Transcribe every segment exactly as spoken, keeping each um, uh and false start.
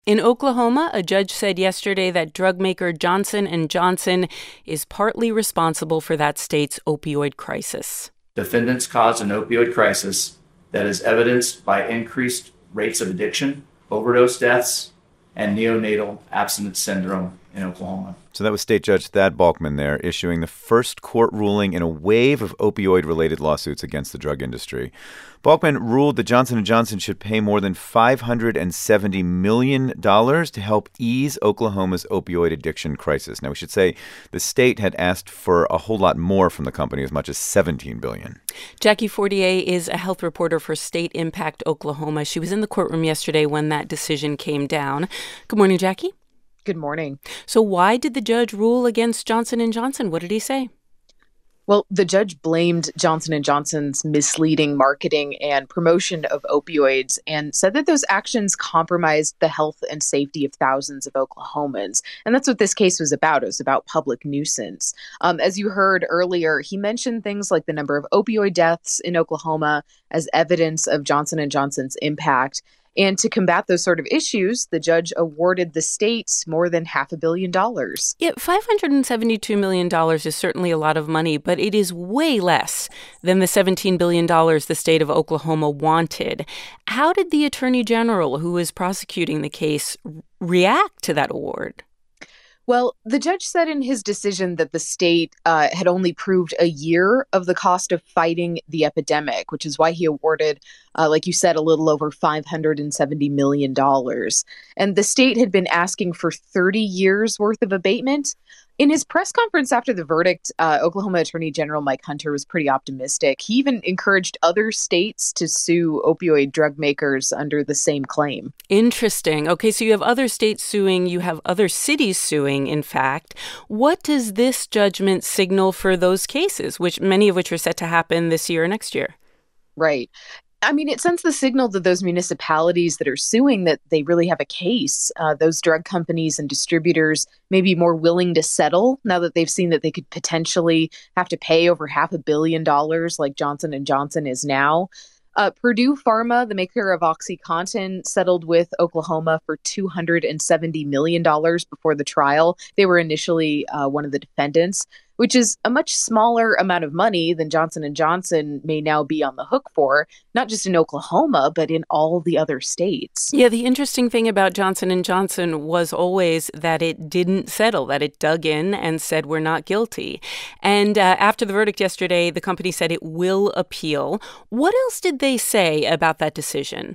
In Oklahoma, a judge said yesterday that drug maker Johnson and Johnson is partly responsible for that state's opioid crisis. Defendants caused an opioid crisis that is evidenced by increased rates of addiction, overdose deaths, and neonatal abstinence syndrome in Oklahoma. So that was State Judge Thad Balkman there, issuing the first court ruling in a wave of opioid-related lawsuits against the drug industry. Balkman ruled that Johnson and Johnson should pay more than five hundred seventy million dollars to help ease Oklahoma's opioid addiction crisis. Now, we should say the state had asked for a whole lot more from the company, as much as seventeen billion dollars. Jackie Fortier is a health reporter for State Impact Oklahoma. She was in the courtroom yesterday when that decision came down. Good morning, Jackie. Good morning. So why did the judge rule against Johnson and Johnson? What did he say? Well, the judge blamed Johnson and Johnson's misleading marketing and promotion of opioids and said that those actions compromised the health and safety of thousands of Oklahomans. And that's what this case was about. It was about public nuisance. Um, as you heard earlier, he mentioned things like the number of opioid deaths in Oklahoma as evidence of Johnson and Johnson's impact. And to combat those sort of issues, the judge awarded the state more than half a billion dollars. Yeah, five hundred seventy-two million dollars is certainly a lot of money, but it is way less than the seventeen billion dollars the state of Oklahoma wanted. How did the attorney general who is prosecuting the case react to that award? Well, the judge said in his decision that the state uh, had only proved a year of the cost of fighting the epidemic, which is why he awarded, uh, like you said, a little over five hundred seventy million dollars. And the state had been asking for thirty years worth of abatement. In his press conference after the verdict, uh, Oklahoma Attorney General Mike Hunter was pretty optimistic. He even encouraged other states to sue opioid drug makers under the same claim. Interesting. Okay, so you have other states suing, you have other cities suing, in fact. What does this judgment signal for those cases, which many of which are set to happen this year or next year? Right. I mean, it sends the signal to those municipalities that are suing that they really have a case. Uh, those drug companies and distributors may be more willing to settle now that they've seen that they could potentially have to pay over half a billion dollars like Johnson and Johnson is now. Uh, Purdue Pharma, the maker of OxyContin, settled with Oklahoma for two hundred seventy million dollars before the trial. They were initially uh, one of the defendants, which is a much smaller amount of money than Johnson and Johnson may now be on the hook for, not just in Oklahoma, but in all the other states. Yeah, the interesting thing about Johnson and Johnson was always that it didn't settle, that it dug in and said we're not guilty. And uh, after the verdict yesterday, the company said it will appeal. What else did they say about that decision?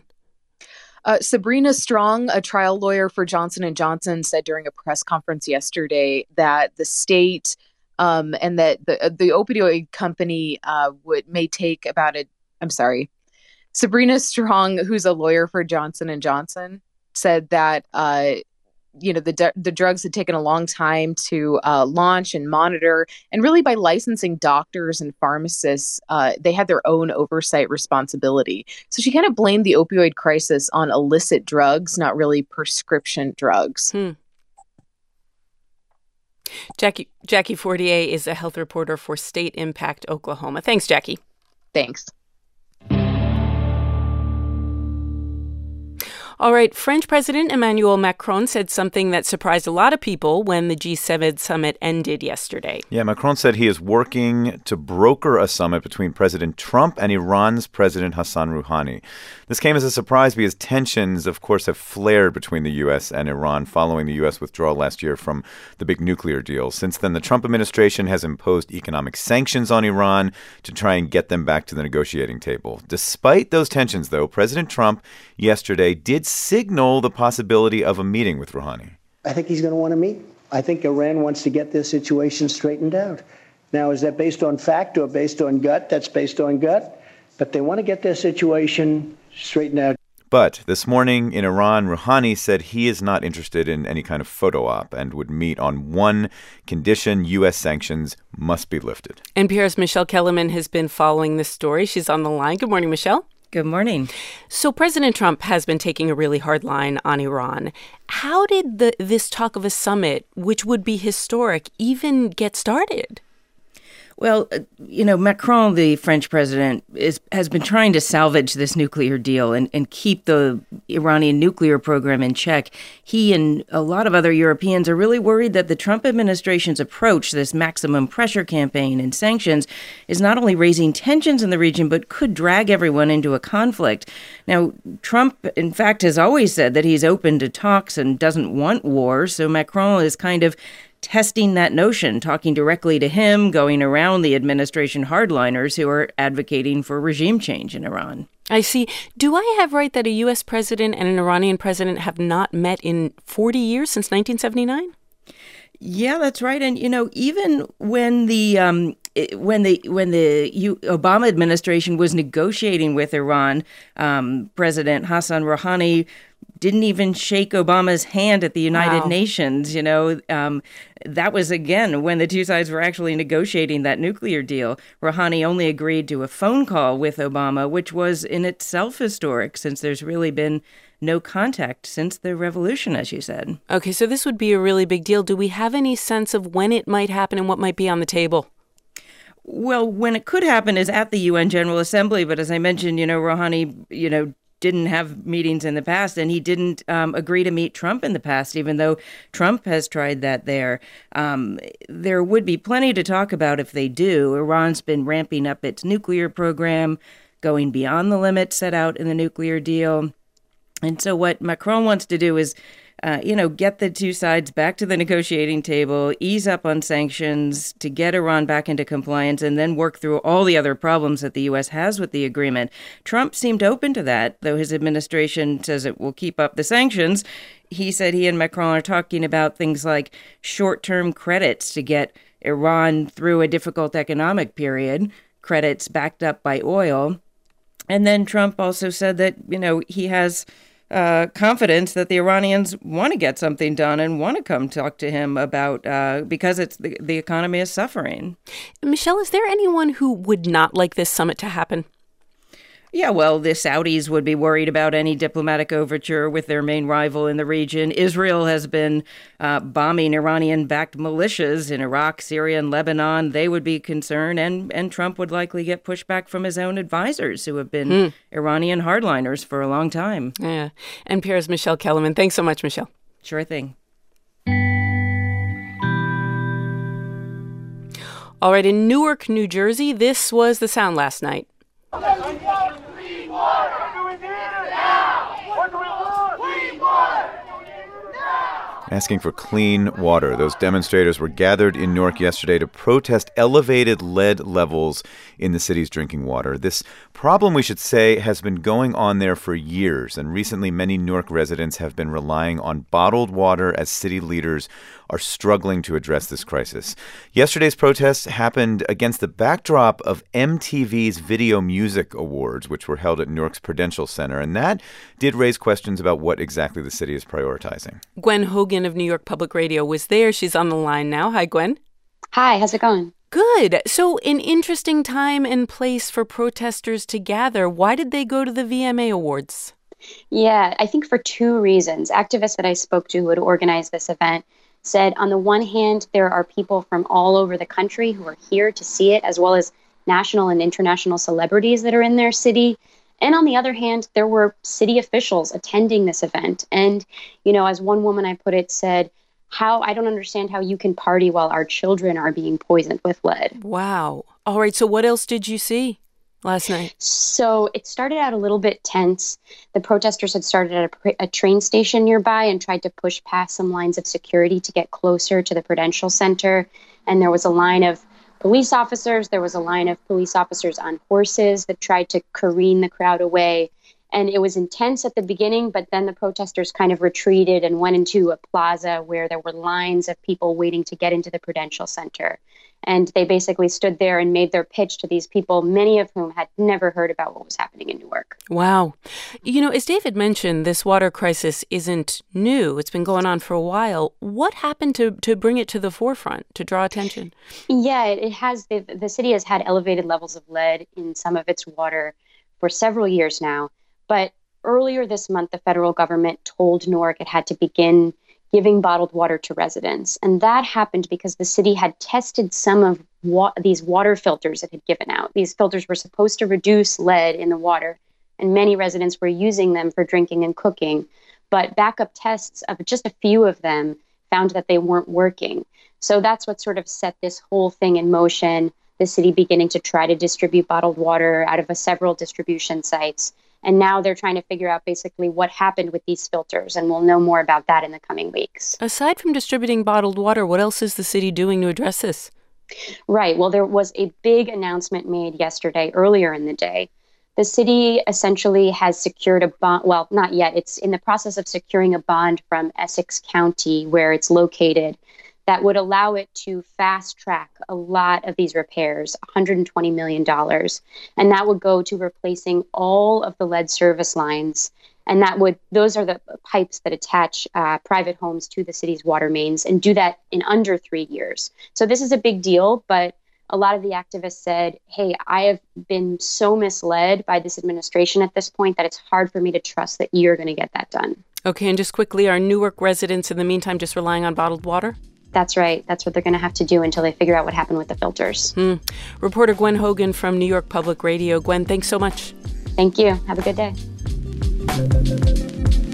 Uh, Sabrina Strong, a trial lawyer for Johnson and Johnson, said during a press conference yesterday that the state Um, and that the the opioid company uh, would may take about a. I'm sorry, Sabrina Strong, who's a lawyer for Johnson and Johnson, said that uh, you know the the drugs had taken a long time to uh, launch and monitor, and really by licensing doctors and pharmacists, uh, they had their own oversight responsibility. So she kind of blamed the opioid crisis on illicit drugs, not really prescription drugs. Hmm. Jackie Jackie Fortier is a health reporter for State Impact Oklahoma. Thanks, Jackie. Thanks. All right, French President Emmanuel Macron said something that surprised a lot of people when the G seven summit ended yesterday. Yeah, Macron said he is working to broker a summit between President Trump and Iran's President Hassan Rouhani. This came as a surprise because tensions, of course, have flared between the U S and Iran following the U S withdrawal last year from the big nuclear deal. Since then, the Trump administration has imposed economic sanctions on Iran to try and get them back to the negotiating table. Despite those tensions, though, President Trump yesterday did signal the possibility of a meeting with Rouhani. I think he's going to want to meet. I think Iran wants to get their situation straightened out. Now, is that based on fact or based on gut? That's based on gut. But they want to get their situation straightened out. But this morning in Iran, Rouhani said he is not interested in any kind of photo op and would meet on one condition: U S sanctions must be lifted. N P R's Michelle Kellerman has been following this story. She's on the line. Good morning, Michelle. Good morning. So President Trump has been taking a really hard line on Iran. How did the, this talk of a summit, which would be historic, even get started? Well, uh, you know, Macron, the French president, is has been trying to salvage this nuclear deal and, and keep the Iranian nuclear program in check. He and a lot of other Europeans are really worried that the Trump administration's approach, this maximum pressure campaign and sanctions, is not only raising tensions in the region, but could drag everyone into a conflict. Now, Trump, in fact, has always said that he's open to talks and doesn't want war. So Macron is kind of testing that notion, talking directly to him, going around the administration hardliners who are advocating for regime change in Iran. I see. Do I have right that a U S president and an Iranian president have not met in forty years, since nineteen seventy-nine? Yeah, that's right. And, you know, even when the um, when the when the U- Obama administration was negotiating with Iran, um, President Hassan Rouhani didn't even shake Obama's hand at the United Wow. Nations. You know, um, that was, again, when the two sides were actually negotiating that nuclear deal. Rouhani only agreed to a phone call with Obama, which was in itself historic, since there's really been no contact since the revolution, as you said. Okay, so this would be a really big deal. Do we have any sense of when it might happen and what might be on the table? Well, when it could happen is at the U N General Assembly. But as I mentioned, you know, Rouhani, you know, didn't have meetings in the past, and he didn't um, agree to meet Trump in the past, even though Trump has tried that there. Um, there would be plenty to talk about if they do. Iran's been ramping up its nuclear program, going beyond the limits set out in the nuclear deal. And so what Macron wants to do is, uh, you know, get the two sides back to the negotiating table, ease up on sanctions to get Iran back into compliance, and then work through all the other problems that the U S has with the agreement. Trump seemed open to that, though his administration says it will keep up the sanctions. He said he and Macron are talking about things like short-term credits to get Iran through a difficult economic period, credits backed up by oil. And then Trump also said that, you know, he has uh, confidence that the Iranians want to get something done and want to come talk to him about, uh, because it's the, the economy is suffering. Michelle, is there anyone who would not like this summit to happen? Yeah, well, the Saudis would be worried about any diplomatic overture with their main rival in the region. Israel has been uh, bombing Iranian-backed militias in Iraq, Syria, and Lebanon. They would be concerned, and, and Trump would likely get pushback from his own advisors, who have been mm. Iranian hardliners for a long time. Yeah. N P R's Michelle Kellerman. Thanks so much, Michelle. Sure thing. All right, in Newark, New Jersey, this was the sound last night. Asking for clean water. Those demonstrators were gathered in Newark yesterday to protest elevated lead levels in the city's drinking water. This problem, we should say, has been going on there for years, and recently many Newark residents have been relying on bottled water as city leaders are struggling to address this crisis. Yesterday's protests happened against the backdrop of M T V's Video Music Awards, which were held at Newark's Prudential Center, and that did raise questions about what exactly the city is prioritizing. Gwen Hogan of New York Public Radio was there. She's on the line now. Hi, Gwen. Hi, how's it going? Good. So an interesting time and place for protesters to gather. Why did they go to the V M A Awards? Yeah, I think for two reasons. Activists that I spoke to who had organized this event said, on the one hand, there are people from all over the country who are here to see it, as well as national and international celebrities that are in their city. And on the other hand, there were city officials attending this event. And, you know, as one woman I put it said, how I don't understand how you can party while our children are being poisoned with lead. Wow. All right. So what else did you see last night? So it started out a little bit tense. The protesters had started at a, a train station nearby and tried to push past some lines of security to get closer to the Prudential Center. And there was a line of police officers. There was a line of police officers on horses that tried to careen the crowd away. And it was intense at the beginning, but then the protesters kind of retreated and went into a plaza where there were lines of people waiting to get into the Prudential Center. And they basically stood there and made their pitch to these people, many of whom had never heard about what was happening in Newark. Wow. You know, as David mentioned, this water crisis isn't new. It's been going on for a while. What happened to, to bring it to the forefront, to draw attention? Yeah, it has. The, the city has had elevated levels of lead in some of its water for several years now. But earlier this month, the federal government told Newark it had to begin giving bottled water to residents. And that happened because the city had tested some of wa- these water filters it had given out. These filters were supposed to reduce lead in the water, and many residents were using them for drinking and cooking. But backup tests of just a few of them found that they weren't working. So that's what sort of set this whole thing in motion, the city beginning to try to distribute bottled water out of a several distribution sites. And now they're trying to figure out basically what happened with these filters, and we'll know more about that in the coming weeks. Aside from distributing bottled water, what else is the city doing to address this? Right. Well, there was a big announcement made yesterday, earlier in the day. The city essentially has secured a bond. Well, not yet. It's in the process of securing a bond from Essex County, where it's located, that would allow it to fast track a lot of these repairs, one hundred twenty million dollars. And that would go to replacing all of the lead service lines. And that would, those are the pipes that attach uh, private homes to the city's water mains, and do that in under three years. So this is a big deal, but a lot of the activists said, hey, I have been so misled by this administration at this point that it's hard for me to trust that you're going to get that done. Okay, and just quickly, are Newark residents in the meantime just relying on bottled water? That's right. That's what they're going to have to do until they figure out what happened with the filters. Hmm. Reporter Gwen Hogan from New York Public Radio. Gwen, thanks so much. Thank you. Have a good day.